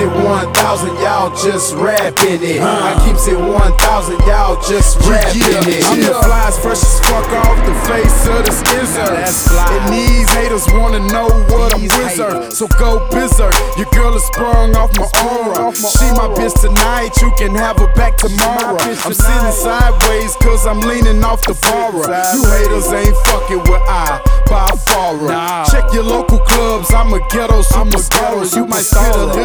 it 1,000, y'all just rapping it. I keeps it 1,000, y'all just rapping it. I'm the flies, fresh as fuck off the face of the skizzer. And these haters wanna know what I'm wizard. So go bizzer, your girl is sprung off my aura. She my bitch tonight, you can have her back tomorrow. I'm sitting sideways cause I'm leaning off the borrow. You haters ain't fucking with I by far. Check your local clubs, I'm a ghetto superstar. You might get a little